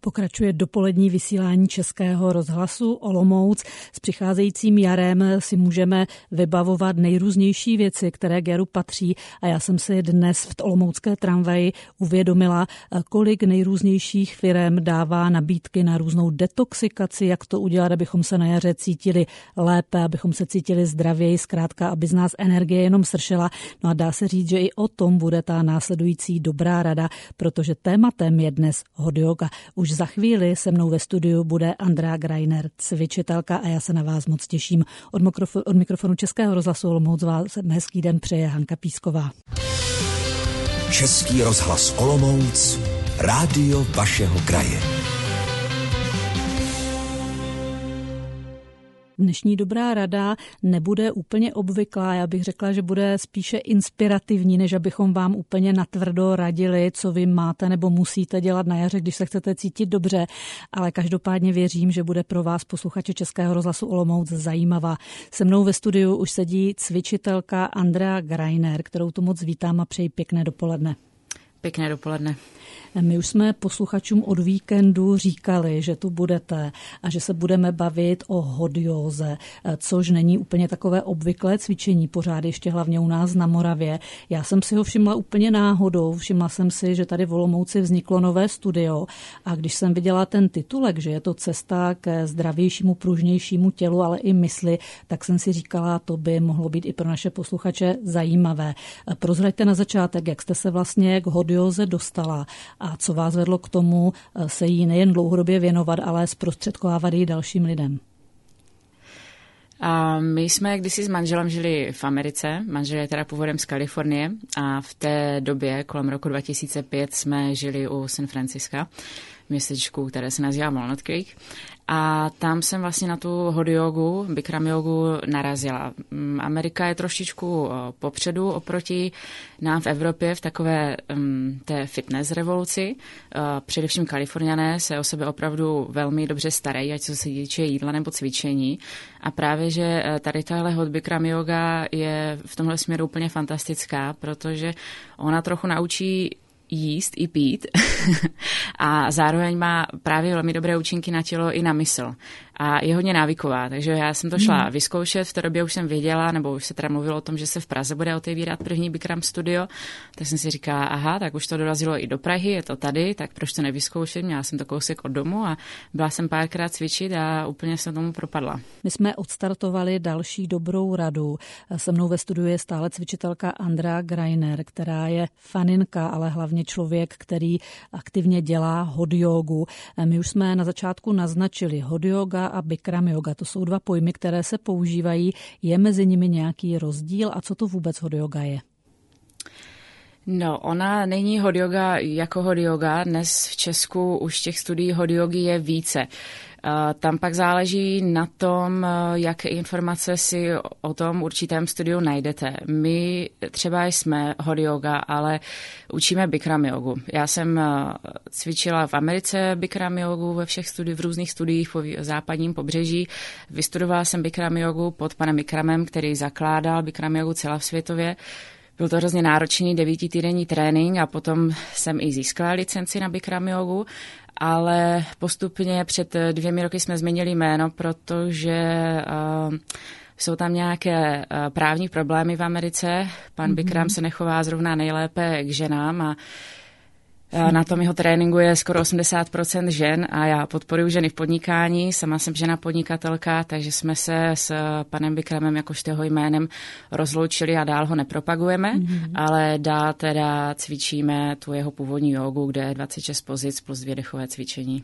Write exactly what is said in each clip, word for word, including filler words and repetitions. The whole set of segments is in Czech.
Pokračuje dopolední vysílání Českého rozhlasu Olomouc. S přicházejícím jarem si můžeme vybavovat nejrůznější věci, které k jaru patří. A já jsem si dnes v olomoucké tramvaji uvědomila, kolik nejrůznějších firem dává nabídky na různou detoxikaci, jak to udělat, abychom se na jaře cítili lépe, abychom se cítili zdravěji, zkrátka, aby z nás energie jenom sršela. No a dá se říct, že i o tom bude ta následující dobrá rada, protože tématem je dnes hot yoga. Už za chvíli se mnou ve studiu bude Andrea Greiner, cvičitelka, a já se na vás moc těším. Od, mikrofonu, od mikrofonu Českého rozhlasu Olomouc vás hezký den přeje Hanka Písková. Český rozhlas Olomouc, rádio vašeho kraje. Dnešní dobrá rada nebude úplně obvyklá, já bych řekla, že bude spíše inspirativní, než abychom vám úplně natvrdo radili, co vy máte nebo musíte dělat na jaře, když se chcete cítit dobře, ale každopádně věřím, že bude pro vás, posluchače Českého rozhlasu Olomouc, zajímavá. Se mnou ve studiu už sedí cvičitelka Andrea Greiner, kterou tu moc vítám a přeji pěkné dopoledne. Pěkné dopoledne. My už jsme posluchačům od víkendu říkali, že tu budete a že se budeme bavit o hot józe, což není úplně takové obvyklé cvičení, pořád ještě hlavně u nás na Moravě. Já jsem si ho všimla úplně náhodou, všimla jsem si, že tady v Olomouci vzniklo nové studio a když jsem viděla ten titulek, že je to cesta ke zdravějšímu, pružnějšímu tělu, ale i mysli, tak jsem si říkala, to by mohlo být i pro naše posluchače zajímavé. Prozraďte na začátek, jak jste se vlastně k hot józe dostala a co vás vedlo k tomu se jí nejen dlouhodobě věnovat, ale zprostředkovávat i dalším lidem? A my jsme kdysi s manželem žili v Americe. Manžel je teda původem z Kalifornie a v té době, kolem roku dva tisíce pět, jsme žili u San Francisca, městečku, které se nazývá Walnut Creek. A tam jsem vlastně na tu hot jogu, Bikram jogu narazila. Amerika je trošičku popředu oproti nám v Evropě v takové um, té fitness revoluci. Uh, především Kaliforňané se o sebe opravdu velmi dobře starají, ať co se týče jídla nebo cvičení. A právě, že tady tahle hot Bikram yoga je v tomhle směru úplně fantastická, protože ona trochu naučí jíst i pít a zároveň má právě velmi dobré účinky na tělo i na mysl. A je hodně návyková, takže já jsem to šla hmm. vyzkoušet, v té době už jsem věděla, nebo už se teda mluvilo o tom, že se v Praze bude otevírat první Bikram studio, tak jsem si říkala, aha, tak už to dorazilo i do Prahy, je to tady, tak proč to nevyzkoušet, měla jsem to kousek od domu a byla jsem párkrát cvičit a úplně jsem tomu propadla. My jsme odstartovali další dobrou radu. Se mnou ve studiu je stále cvičitelka Andrea Greiner, která je faninka, ale hlavně člověk, který aktivně dělá hot jogu. My už jsme na začátku naznačili hot yoga a Bikram yoga. To jsou dva pojmy, které se používají. Je mezi nimi nějaký rozdíl a co to vůbec hot yoga je? No, ona není hot yoga jako hot yoga. Dnes v Česku už těch studií hot yogy je více. Tam pak záleží na tom, jaké informace si o tom určitém studiu najdete. My třeba jsme hot yoga, ale učíme Bikram jogu. Já jsem cvičila v Americe Bikram jogu ve všech studi- v různých studiích po západním pobřeží. Vystudovala jsem Bikram jogu pod panem Bikramem, který zakládal Bikram jogu celosvětově. Byl to hrozně náročný devítitýdenní trénink a potom jsem i získala licenci na Bikram jogu, ale postupně před dvěmi roky jsme změnili jméno, protože uh, jsou tam nějaké uh, právní problémy v Americe. Pan mm-hmm. Bikram se nechová zrovna nejlépe k ženám a na tom jeho tréninku je skoro osmdesát procent žen a já podporuji ženy v podnikání. Sama jsem žena podnikatelka, takže jsme se s panem Bikramem jakožto jeho jménem rozloučili a dál ho nepropagujeme, mm-hmm. ale dál teda cvičíme tu jeho původní jogu, kde je dvacet šest pozic plus dvě dechové cvičení.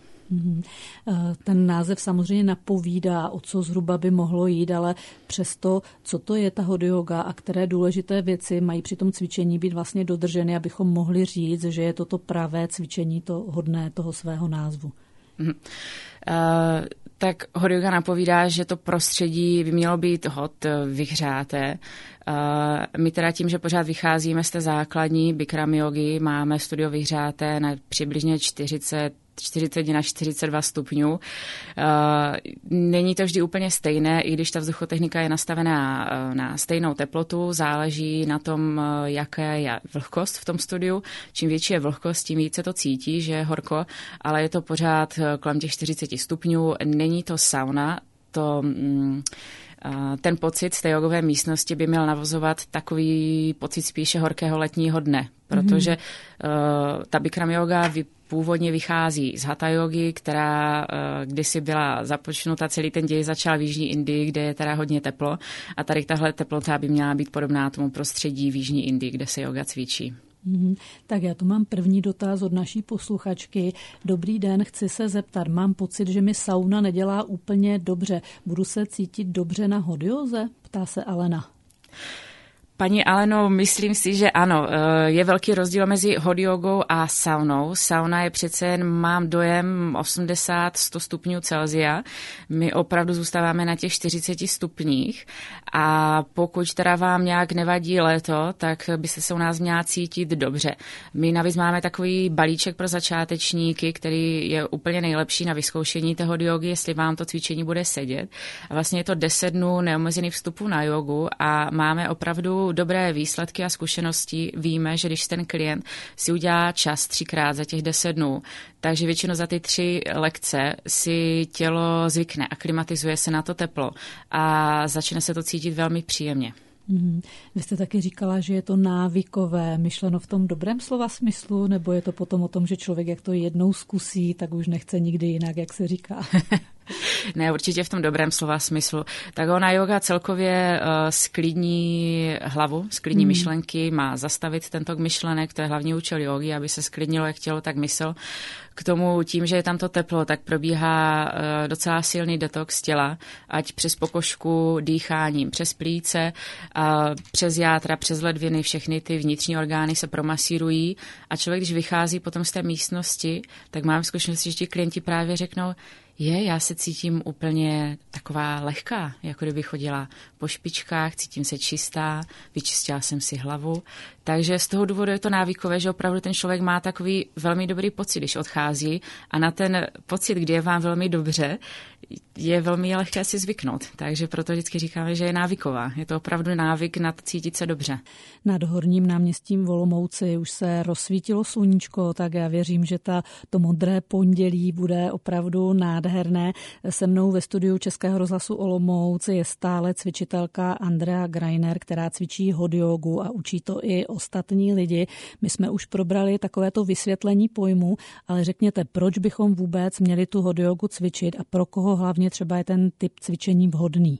Ten název samozřejmě napovídá, o co zhruba by mohlo jít, ale přesto, co to je ta hot yoga a které důležité věci mají při tom cvičení být vlastně dodrženy, abychom mohli říct, že je to to pravé cvičení, to hodné toho svého názvu. Uh, tak hot yoga napovídá, že to prostředí by mělo být hot, vyhřáté. Uh, my teda tím, že pořád vycházíme z té základní Bikram jogy, máme studio vyhřáté na přibližně čtyřicet čtyřicet na čtyřicet dva stupňů. Není to vždy úplně stejné, i když ta vzduchotechnika je nastavená na stejnou teplotu, záleží na tom, jaká je vlhkost v tom studiu. Čím větší je vlhkost, tím více to cítí, že je horko, ale je to pořád kolem těch čtyřicet stupňů. Není to sauna, to... Mm, ten pocit z té jogové místnosti by měl navozovat takový pocit spíše horkého letního dne, protože mm-hmm. uh, ta Bikram yoga vy, původně vychází z hatha jogy, která uh, kdysi byla započnuta, celý ten děj začal v Jižní Indii, kde je teda hodně teplo a tady tahle teplota by měla být podobná tomu prostředí v Jižní Indii, kde se yoga cvičí. Mm, tak já tu mám první dotaz od naší posluchačky. Dobrý den, chci se zeptat, mám pocit, že mi sauna nedělá úplně dobře. Budu se cítit dobře na hodioze? Ptá se Alena. Paní Aleno, myslím si, že ano. Je velký rozdíl mezi hot jogou a saunou. Sauna je přece jen, mám dojem, osmdesát až sto stupňů Celsia. My opravdu zůstáváme na těch čtyřiceti stupních a pokud teda vám nějak nevadí léto, tak byste se u nás měla cítit dobře. My navíc máme takový balíček pro začátečníky, který je úplně nejlepší na vyzkoušení té hot jogy, jestli vám to cvičení bude sedět. A vlastně je to deset dnů neomezených vstupů na jogu a máme opravdu dobré výsledky a zkušenosti. Víme, že když ten klient si udělá čas třikrát za těch deset dnů, takže většinou za ty tři lekce si tělo zvykne, aklimatizuje se na to teplo a začne se to cítit velmi příjemně. Mm. Vy jste taky říkala, že je to návykové, myšleno v tom dobrém slova smyslu, nebo je to potom o tom, že člověk, jak to jednou zkusí, tak už nechce nikdy jinak, jak se říká? Ne, určitě v tom dobrém slova smyslu. Tak ona yoga celkově uh, sklidní hlavu, sklidní mm. myšlenky, má zastavit ten tok myšlenek, to je hlavní účel jogy, aby se sklidnilo jak tělo, tak mysl. K tomu tím, že je tam to teplo, tak probíhá uh, docela silný detox těla, ať přes pokožku, dýcháním, přes plíce, uh, přes játra, přes ledviny, všechny ty vnitřní orgány se promasírují a člověk, když vychází potom z té místnosti, tak mám zkušenosti, že ti klienti právě řeknou, je, já se cítím úplně taková lehká, jako kdyby chodila po špičkách, cítím se čistá, vyčistila jsem si hlavu. Takže z toho důvodu je to návykové, že opravdu ten člověk má takový velmi dobrý pocit, když odchází a na ten pocit, kdy je vám velmi dobře, je velmi lehké si zvyknout. Takže proto vždycky říkáme, že je návyková. Je to opravdu návyk na cítit se dobře. Nad Horním náměstím v Olomouci už se rozsvítilo sluníčko, tak já věřím, že ta, to modré pondělí bude opravdu nádherné. Se mnou ve studiu Českého rozhlasu Olomouc je stále cvičitelka Andrea Greiner, která cvičí hot jogu a učí to i ostatní lidi. My jsme už probrali takovéto vysvětlení pojmu, ale řekněte, proč bychom vůbec měli tu hot jogu cvičit a pro koho hlavně třeba je ten typ cvičení vhodný?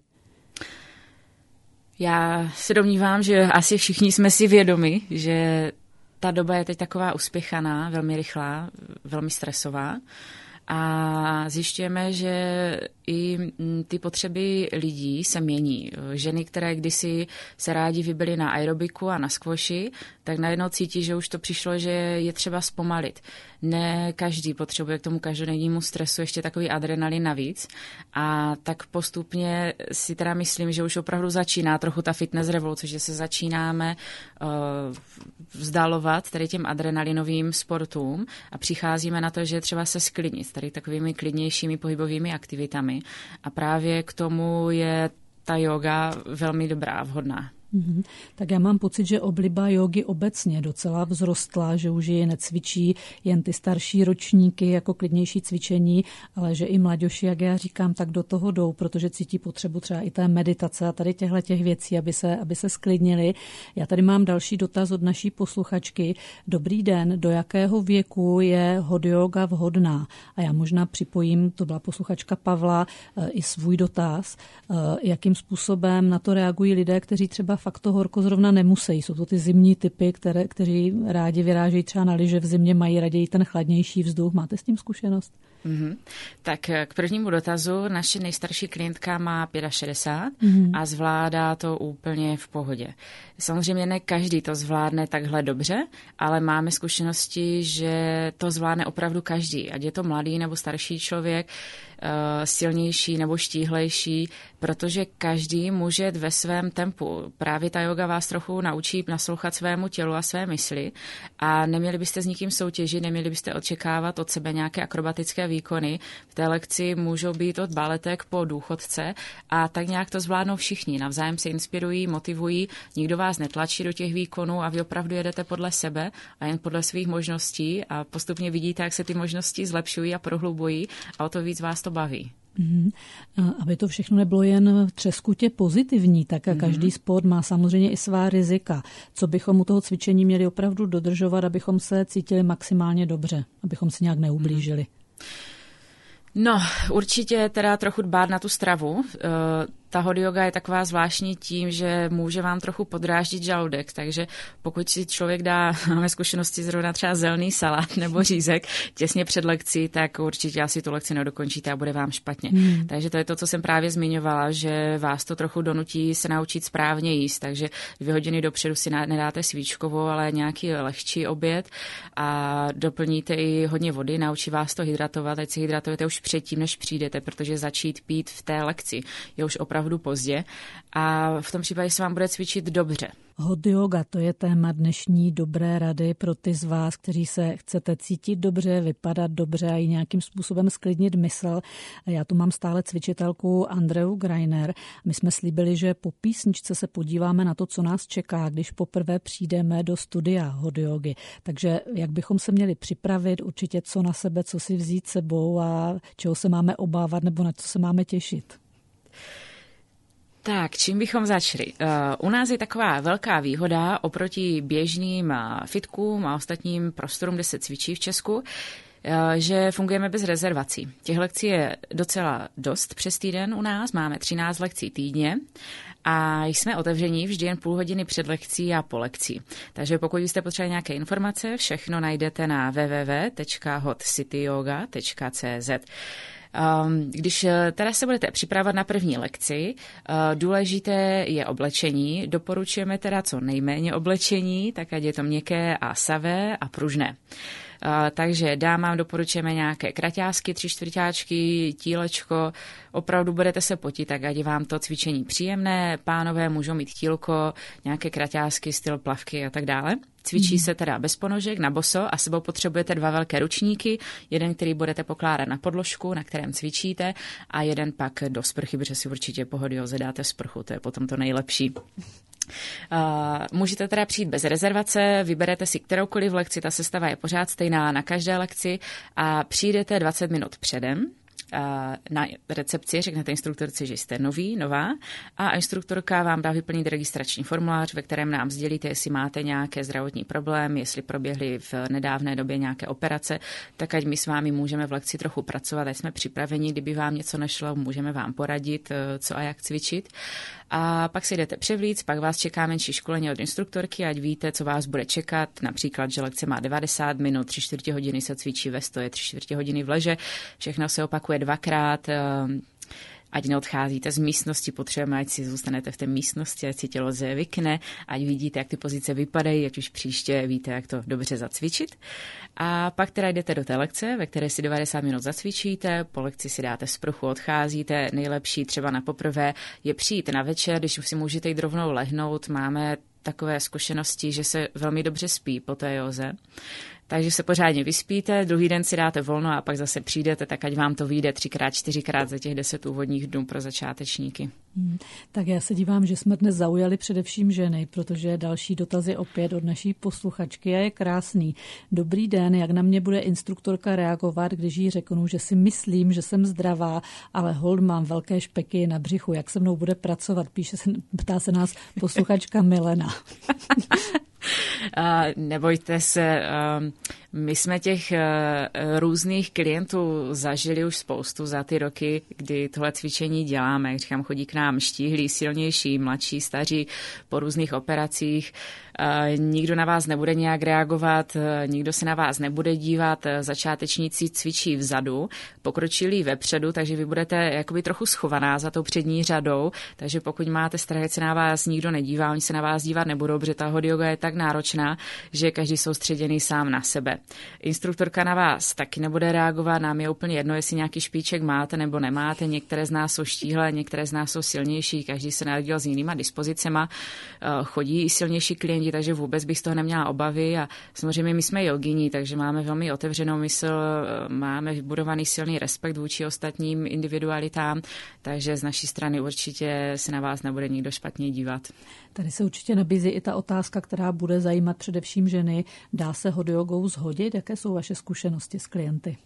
Já se domnívám, že asi všichni jsme si vědomi, že ta doba je teď taková uspěchaná, velmi rychlá, velmi stresová. A zjišťujeme, že i ty potřeby lidí se mění. Ženy, které kdysi se rádi vybily na aerobiku a na squashi, tak najednou cítí, že už to přišlo, že je třeba zpomalit. Ne každý potřebuje k tomu každodennímu stresu ještě takový adrenalin navíc. A tak postupně si teda myslím, že už opravdu začíná trochu ta fitness revoluce, že se začínáme uh, vzdalovat tady těm adrenalinovým sportům a přicházíme na to, že je třeba se sklidnit tady takovými klidnějšími pohybovými aktivitami. A právě k tomu je ta yoga velmi dobrá, vhodná. Mm-hmm. Tak já mám pocit, že obliba jógy obecně docela vzrostla, že už je necvičí jen ty starší ročníky jako klidnější cvičení, ale že i mladěši, jak já říkám, tak do toho jdou, protože cítí potřebu třeba i té meditace a tady těchto těch věcí, aby se, aby se sklidnili. Já tady mám další dotaz od naší posluchačky. Dobrý den, do jakého věku je hot yoga vhodná? A já možná připojím, to byla posluchačka Pavla, i svůj dotaz, jakým způsobem na to reagují lidé, kteří třeba fakt to horko zrovna nemusí. Jsou to ty zimní typy, které, kteří rádi vyrážejí třeba na lyže v zimě, mají raději ten chladnější vzduch. Máte s tím zkušenost? Mm-hmm. Tak k prvnímu dotazu. Naše nejstarší klientka má šedesát pět mm-hmm. a zvládá to úplně v pohodě. Samozřejmě ne každý to zvládne takhle dobře, ale máme zkušenosti, že to zvládne opravdu každý. Ať je to mladý nebo starší člověk, silnější nebo štíhlejší, protože každý může ve svém tempu. právě ta yoga vás trochu naučí naslouchat svému tělu a své mysli a neměli byste s nikým soutěžit, neměli byste očekávat od sebe nějaké akrobatické výkony. V té lekci můžou být od baletek po důchodce a tak nějak to zvládnou všichni. Navzájem se inspirují, motivují, nikdo vás netlačí do těch výkonů a vy opravdu jedete podle sebe a jen podle svých možností a postupně vidíte, jak se ty možnosti zlepšují a prohlubují a o to víc vás to baví. Mm-hmm. Aby to všechno nebylo jen třeskutě pozitivní, tak mm-hmm. každý sport má samozřejmě i svá rizika. Co bychom u toho cvičení měli opravdu dodržovat, abychom se cítili maximálně dobře, abychom si nějak neublížili? Mm-hmm. No, určitě teda trochu dbát na tu stravu. Ta hot yoga je taková zvláštní tím, že může vám trochu podráždit žaludek, takže pokud si člověk dá, máme zkušenosti zrovna třeba zelený salát nebo řízek těsně před lekcí, tak určitě asi tu lekci nedokončíte a bude vám špatně. Hmm. Takže to je to, co jsem právě zmiňovala, že vás to trochu donutí se naučit správně jíst, takže dvě hodiny dopředu si nedáte svíčkovou, ale nějaký lehčí oběd a doplníte i hodně vody, naučí vás to hydratovat, ať si hydratujete už předtím, než přijdete, protože začít pít v té lekci je už opravdu pozdě a v tom případě se vám bude cvičit dobře. Hot yoga, to je téma dnešní dobré rady pro ty z vás, kteří se chcete cítit dobře, vypadat dobře a i nějakým způsobem sklidnit mysl. Já tu mám stále cvičitelku Andreu Greiner. My jsme slíbili, že po písničce se podíváme na to, co nás čeká, když poprvé přijdeme do studia hot yogy. Takže jak bychom se měli připravit, určitě co na sebe, co si vzít sebou a čeho se máme obávat nebo na co se máme těšit. Tak, čím bychom začali? Uh, u nás je taková velká výhoda oproti běžným fitkům a ostatním prostorům, kde se cvičí v Česku, uh, že fungujeme bez rezervací. Těch lekcí je docela dost přes týden u nás, máme třináct lekcí týdně a jsme otevření vždy jen půl hodiny před lekcí a po lekcí. Takže pokud jste potřebovali nějaké informace, všechno najdete na w w w tečka hot city yoga tečka c z. Když teda se budete připravovat na první lekci, důležité je oblečení. Doporučujeme teda co nejméně oblečení, tak ať je to měkké a savé a pružné. Takže dámám doporučujeme nějaké kraťásky, tři čtvrťáčky, tílečko. Opravdu budete se potit, tak ať je vám to cvičení příjemné. Pánové můžou mít tílko, nějaké kraťásky, styl plavky a tak dále. Cvičí se teda bez ponožek, na boso a sebou potřebujete dva velké ručníky, jeden, který budete pokládat na podložku, na kterém cvičíte a jeden pak do sprchy, protože si určitě po hot józe dáte sprchu, to je potom to nejlepší. Uh, můžete teda přijít bez rezervace, vyberete si kteroukoliv lekci, ta sestava je pořád stejná na každé lekci a přijdete dvacet minut předem. Na recepci řeknete instruktorce, že jste nový, nová a instruktorka vám dá vyplnit registrační formulář, ve kterém nám sdělíte, jestli máte nějaké zdravotní problémy, jestli proběhly v nedávné době nějaké operace, tak ať my s vámi můžeme v lekci trochu pracovat, ať jsme připraveni, kdyby vám něco nešlo, můžeme vám poradit, co a jak cvičit. A pak si jdete převlíct, pak vás čeká menší školení od instruktorky, ať víte, co vás bude čekat. Například, že lekce má devadesát minut, tři čtvrtě hodiny se cvičí ve stoje, tři čtvrtě hodiny v leže. Všechno se opakuje dvakrát. Ať neodcházíte z místnosti, potřebujeme, ať si zůstanete v té místnosti, ať si tělo zvykne, ať vidíte, jak ty pozice vypadají, ať už příště víte, jak to dobře zacvičit. A pak teda jdete do té lekce, ve které si devadesát minut zacvičíte, po lekci si dáte sprchu, odcházíte. Nejlepší třeba na poprvé je přijít na večer, když si můžete jít rovnou lehnout. Máme takové zkušenosti, že se velmi dobře spí po té józe. Takže se pořádně vyspíte, druhý den si dáte volno a pak zase přijdete, tak ať vám to vyjde třikrát, čtyřikrát za těch deset úvodních dnů pro začátečníky. Hmm, tak já se dívám, že jsme dnes zaujali především ženy, protože další dotazy opět od naší posluchačky a je krásný. Dobrý den, jak na mě bude instruktorka reagovat, když jí řeknu, že si myslím, že jsem zdravá, ale hold mám velké špeky na břichu, jak se mnou bude pracovat, píše se, ptá se nás posluchačka Milena. Uh, nebojte se, uh, my jsme těch uh, různých klientů zažili už spoustu za ty roky, kdy tohle cvičení děláme. Jak říkám, chodí k nám štíhlí, silnější, mladší, staří po různých operacích. Uh, nikdo na vás nebude nějak reagovat, uh, nikdo se na vás nebude dívat. Začátečníci cvičí vzadu, pokročilí vepředu, takže vy budete jakoby trochu schovaná za tou přední řadou. Takže pokud máte strach, se na vás nikdo nedívá, oni se na vás dívat nebudou, protože ta hot yoga je tak tak náročná, že je každý soustředěný sám na sebe. Instruktorka na vás taky nebude reagovat, nám je úplně jedno, jestli nějaký špiček máte nebo nemáte. Některé z nás jsou štíhlé, některé z nás jsou silnější, každý se narodil s jinýma dispozicema, chodí i silnější klienti, takže vůbec bych z toho neměla obavy a samozřejmě my jsme joginí, takže máme velmi otevřenou mysl, máme vybudovaný silný respekt vůči ostatním individualitám, takže z naší strany určitě se na vás nebude nikdo špatně dívat. Tady se určitě nabízí i ta otázka, která bude zajímat především ženy. Dá se hot jogou shodit? Jaké jsou vaše zkušenosti s klienty?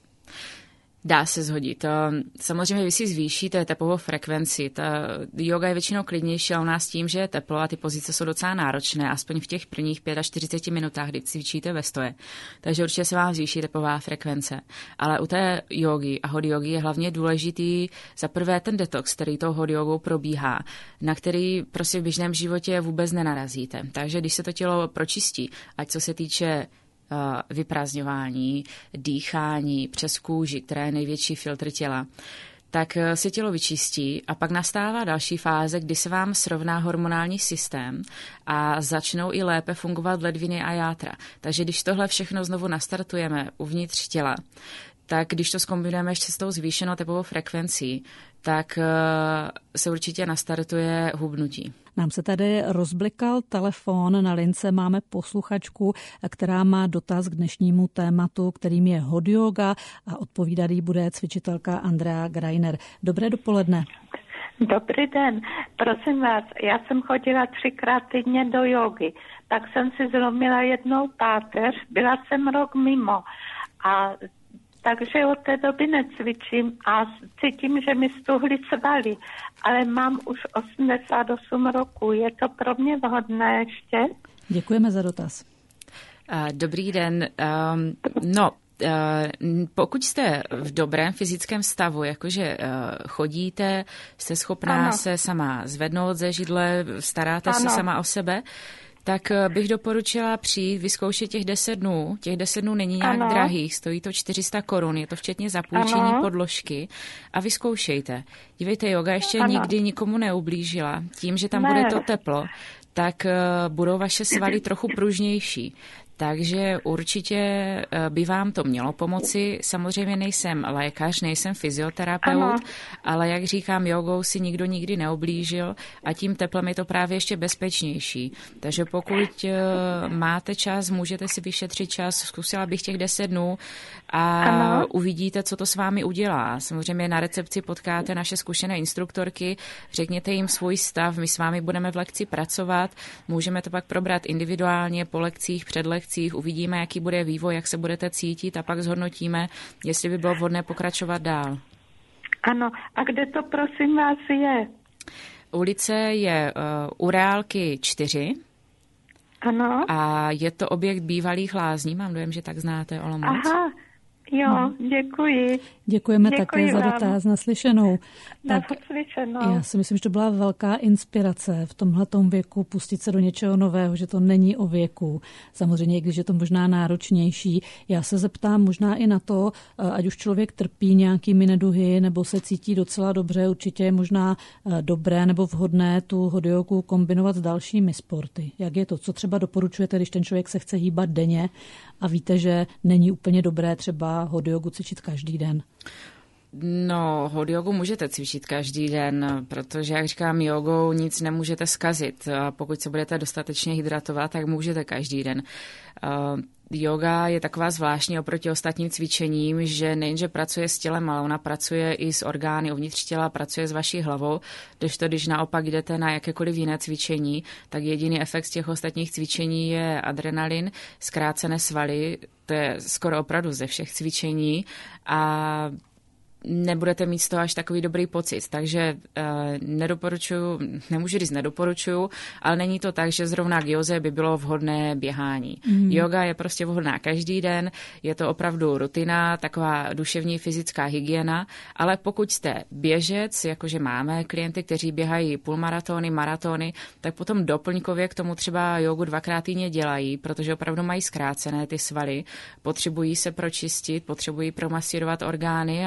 Dá se shodit. Samozřejmě vy si zvýšíte tepovou frekvenci. Ta yoga je většinou klidnější, ale u nás tím, že je teplo a ty pozice jsou docela náročné, aspoň v těch prvních čtyřicet pět minutách, kdy cvičíte ve stoje. Takže určitě se vám zvýší tepová frekvence. Ale u té jogy a hot jogy je hlavně důležitý za prvé ten detox, který tou hot jogou probíhá, na který prostě v běžném životě vůbec nenarazíte. Takže když se to tělo pročistí, ať co se týče vyprázdňování, dýchání přes kůži, která je největší filtr těla, tak se tělo vyčistí a pak nastává další fáze, kdy se vám srovná hormonální systém a začnou i lépe fungovat ledviny a játra. Takže když tohle všechno znovu nastartujeme uvnitř těla, tak když to zkombinujeme ještě s tou zvýšenou tepovou frekvencí, tak se určitě nastartuje hubnutí. Nám se tady rozblikal telefon, na lince máme posluchačku, která má dotaz k dnešnímu tématu, kterým je hot yoga a odpovídat jí bude cvičitelka Andrea Greiner. Dobré dopoledne. Dobrý den. Prosím vás, já jsem chodila třikrát týdně do jogy, tak jsem si zlomila jednou páteř, byla jsem rok mimo a takže od té doby necvičím a cítím, že mi stuhly svaly, ale mám už osmdesát osm roků. Je to pro mě vhodné ještě? Děkujeme za dotaz. Dobrý den. Um, no, uh, pokud jste v dobrém fyzickém stavu, jakože uh, chodíte, jste schopná ano. se sama zvednout ze židle, staráte ano. se sama o sebe, tak bych doporučila přijít, vyzkoušet těch deset dnů. Těch deset dnů není nějak ano. drahých, stojí to čtyři sta korun, je to včetně zapůjčení ano. podložky a vyzkoušejte. Dívejte, yoga ještě ano. nikdy nikomu neublížila. Tím, že tam ne. bude to teplo, tak budou vaše svaly trochu pružnější. Takže určitě by vám to mělo pomoci. Samozřejmě nejsem lékař, nejsem fyzioterapeut, ano. ale jak říkám, jogou si nikdo nikdy neublížil a tím teplem je to právě ještě bezpečnější. Takže pokud máte čas, můžete si vyšetřit čas, zkusila bych těch deset dnů a ano. uvidíte, co to s vámi udělá. Samozřejmě na recepci potkáte naše zkušené instruktorky, řekněte jim svůj stav, my s vámi budeme v lekci pracovat, můžeme to pak probrat individuálně po lekcích, před lekcích, uvidíme, jaký bude vývoj, jak se budete cítit a pak zhodnotíme, jestli by bylo vhodné pokračovat dál. Ano, a kde to prosím vás je? Ulice je uh, u Reálky čtyři. Ano. A je to objekt bývalých lázní, mám dojem, že tak znáte Olomouc. Aha. Jo, děkuji. Děkujeme děkuji také vám. za dotaz naslyšenou. Naslyšenou. Já si myslím, že to byla velká inspirace v tomhletom věku pustit se do něčeho nového, že to není o věku. Samozřejmě, i když je to možná náročnější. Já se zeptám možná i na to, ať už člověk trpí nějakými neduhy nebo se cítí docela dobře, určitě je možná dobré nebo vhodné tu hot jogu kombinovat s dalšími sporty. Jak je to? Co třeba doporučujete, když ten člověk se chce hýbat denně a víte, že není úplně dobré třeba hot jogu cvičit každý den? No, hot jogu můžete cvičit každý den, protože, jak říkám, jogou nic nemůžete zkazit. Pokud se budete dostatečně hydratovat, tak můžete každý den. Uh, yoga je taková zvláštní oproti ostatním cvičením, že nejenže pracuje s tělem, ale ona pracuje i s orgány uvnitř těla, pracuje s vaší hlavou, kdežto když naopak jdete na jakékoliv jiné cvičení, tak jediný efekt z těch ostatních cvičení je adrenalin, zkrácené svaly, to je skoro opravdu ze všech cvičení a nebudete mít z toho až takový dobrý pocit. Takže uh, nedoporučuju, nemůžu říct nedoporučuju, ale není to tak, že zrovna k józe by bylo vhodné běhání. Mm. Yoga je prostě vhodná každý den, je to opravdu rutina, taková duševní fyzická hygiena, ale pokud jste běžec, jakože máme klienty, kteří běhají půlmaratony, maratony, tak potom doplňkově k tomu třeba jogu dvakrát týdně dělají, protože opravdu mají zkrácené ty svaly, potřebují se pročistit, potřebují promasírovat orgány a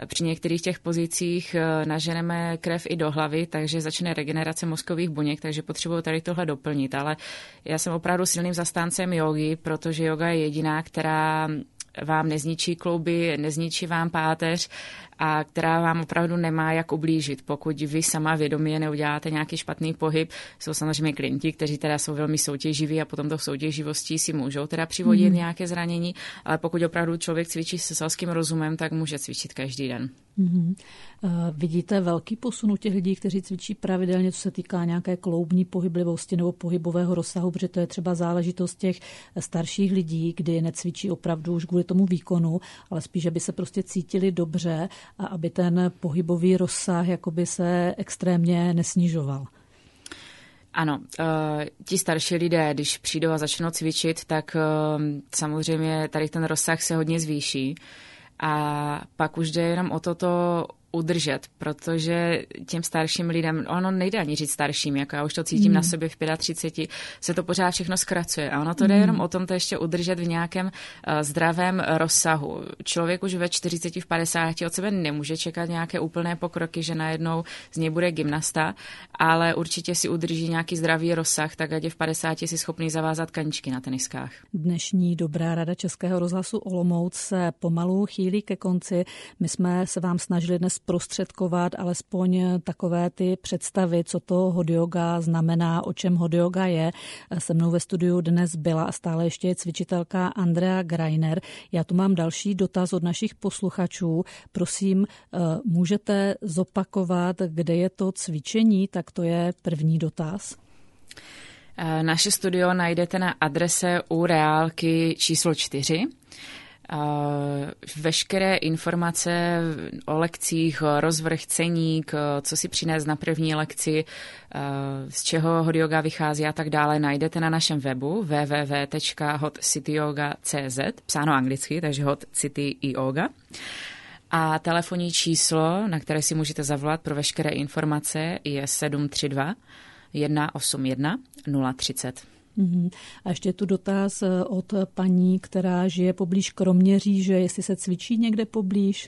při některých těch pozicích naženeme krev i do hlavy, takže začne regenerace mozkových buněk, takže potřebuji tady tohle doplnit. Ale já jsem opravdu silným zastáncem jógy, protože jóga je jediná, která vám nezničí klouby, nezničí vám páteř a která vám opravdu nemá jak ublížit. Pokud vy sama vědomě neuděláte nějaký špatný pohyb, jsou samozřejmě klienti, kteří teda jsou velmi soutěživí a potom tou soutěživostí si můžou teda přivodit mm. nějaké zranění, ale pokud opravdu člověk cvičí se selským rozumem, tak může cvičit každý den. Mm-hmm. Uh, vidíte velký posun u těch lidí, kteří cvičí pravidelně, co se týká nějaké kloubní pohyblivosti nebo pohybového rozsahu, protože to je třeba záležitost těch starších lidí, kdy necvičí opravdu už kvůli tomu výkonu, ale spíš, aby se prostě cítili dobře a aby ten pohybový rozsah jakoby se extrémně nesnižoval. Ano, ti starší lidé, když přijdou a začnou cvičit, tak samozřejmě tady ten rozsah se hodně zvýší a pak už jde jenom o toto udržet, protože těm starším lidem, ono nejde ani říct starším, jako já už to cítím mm. na sobě v třiceti pěti, se to pořád všechno zkracuje a ono to jde mm. jenom o tom to ještě udržet v nějakém uh, zdravém rozsahu. Člověk už ve čtyřiceti, v padesáti od sebe nemůže čekat nějaké úplné pokroky, že najednou z něj bude gymnasta, ale určitě si udrží nějaký zdravý rozsah, tak ať je v padesáti si schopný zavázat kaničky na teniskách. Dnešní Dobrá rada Českého rozhlasu Olomouc se pomalu chýlí ke konci. My jsme se vám snažili dnes prostředkovat alespoň takové ty představy, co to hot yoga znamená, o čem hot yoga je. Se mnou ve studiu dnes byla a stále ještě je cvičitelka Andrea Greiner. Já tu mám další dotaz od našich posluchačů. Prosím, můžete zopakovat, kde je to cvičení? Tak to je první dotaz. Naše studio najdete na adrese u Reálky číslo čtyři. Veškeré informace o lekcích, rozvrh, ceník, co si přinést na první lekci, z čeho hot yoga vychází a tak dále, najdete na našem webu w w w tečka hot city yoga tečka c z, psáno anglicky, takže Hot City Yoga. A telefonní číslo, na které si můžete zavolat pro veškeré informace, je sedm tři dva jedna osm jedna nula tři nula. Uhum. A ještě tu dotaz od paní, která žije poblíž Kroměříže, jestli se cvičí někde poblíž?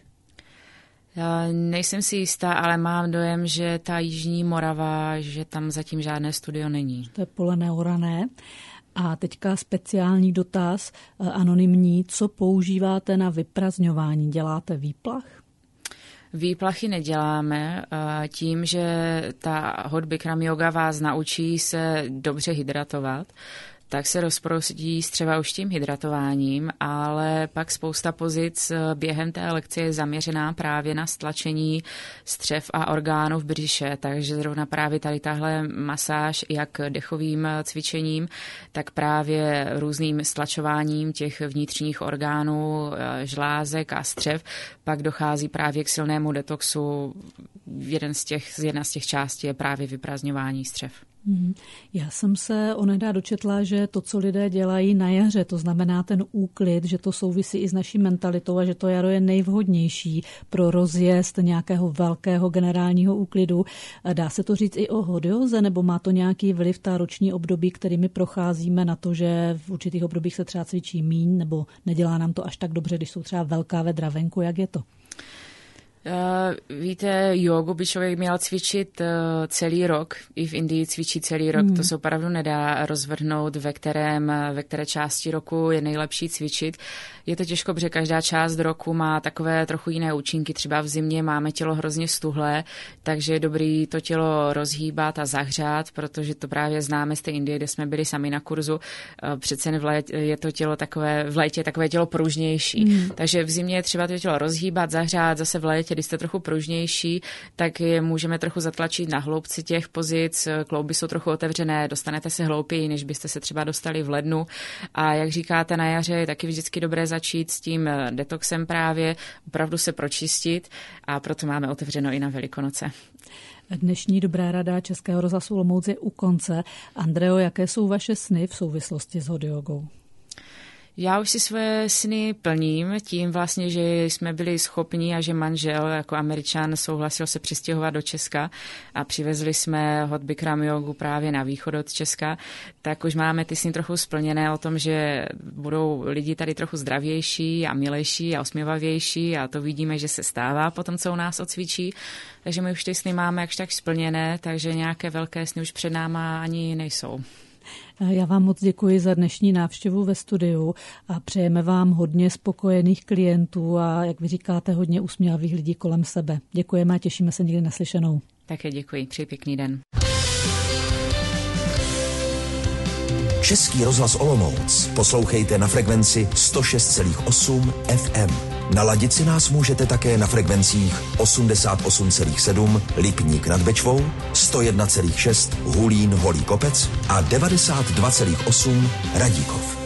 Já nejsem si jistá, ale mám dojem, že ta Jižní Morava, že tam zatím žádné studio není. To je pole neorané. A teďka speciální dotaz, anonymní, co používáte na vyprazňování? Děláte výplach? Výplachy neděláme tím, že ta hot Bikram yoga vás naučí se dobře hydratovat, tak se rozprostí střeva už tím hydratováním, ale pak spousta pozic během té lekce je zaměřená právě na stlačení střev a orgánů v břiše, takže zrovna právě tady tahle masáž jak dechovým cvičením, tak právě různým stlačováním těch vnitřních orgánů, žlázek a střev, pak dochází právě k silnému detoxu. Jeden z těch, jedna z těch částí je právě vyprázdňování střev. Já jsem se onedá dočetla, že to, co lidé dělají na jaře, to znamená ten úklid, že to souvisí i s naší mentalitou a že to jaro je nejvhodnější pro rozjezd nějakého velkého generálního úklidu. Dá se to říct i o hot yoze, nebo má to nějaký vliv ta roční období, kterými procházíme na to, že v určitých obdobích se třeba cvičí míň, nebo nedělá nám to až tak dobře, když jsou třeba velká vedra venku, jak je to? Uh, víte, jogu by člověk měl cvičit uh, celý rok. I v Indii cvičí celý rok. Hmm. To se opravdu nedá rozvrhnout, ve, kterém, ve které části roku je nejlepší cvičit. Je to těžko, protože každá část roku má takové trochu jiné účinky. Třeba v zimě máme tělo hrozně stuhlé, takže je dobrý to tělo rozhýbat a zahřát, protože to právě známe z té Indie, kde jsme byli sami na kurzu. Uh, přece v létě je to tělo takové, v létě takové tělo pružnější. Hmm. Takže v zimě je třeba to tělo rozhýbat, zahřát, zase v létě, když jste trochu pružnější, tak je můžeme trochu zatlačit na hloubci těch pozic, klouby jsou trochu otevřené, dostanete se hlouběji, než byste se třeba dostali v lednu. A jak říkáte, na jaře je taky vždycky dobré začít s tím detoxem právě, opravdu se pročistit a proto máme otevřeno i na Velikonoce. Dnešní Dobrá rada Českého rozhlasu Olomouc je u konce. Andreo, jaké jsou vaše sny v souvislosti s hot jogou? Já už si svoje sny plním tím vlastně, že jsme byli schopni a že manžel jako Američan souhlasil se přistěhovat do Česka a přivezli jsme hot Bikram jogu právě na východ od Česka, tak už máme ty sny trochu splněné o tom, že budou lidi tady trochu zdravější a milejší a usměvavější a to vidíme, že se stává po tom, co u nás odcvičí. Takže my už ty sny máme jakž tak splněné, takže nějaké velké sny už před náma ani nejsou. Já vám moc děkuji za dnešní návštěvu ve studiu a přejeme vám hodně spokojených klientů a, jak vy říkáte, hodně usměvavých lidí kolem sebe. Děkujeme a těšíme se někdy naslyšenou. Také děkuji, přeji pěkný den. Český rozhlas Olomouc poslouchejte na frekvenci sto šest celá osm F M. Naladit si nás můžete také na frekvencích osmdesát osm celá sedm Lipník nad Bečvou, sto jedna celá šest Hulín Holý Kopec a devadesát dva celá osm Radíkov.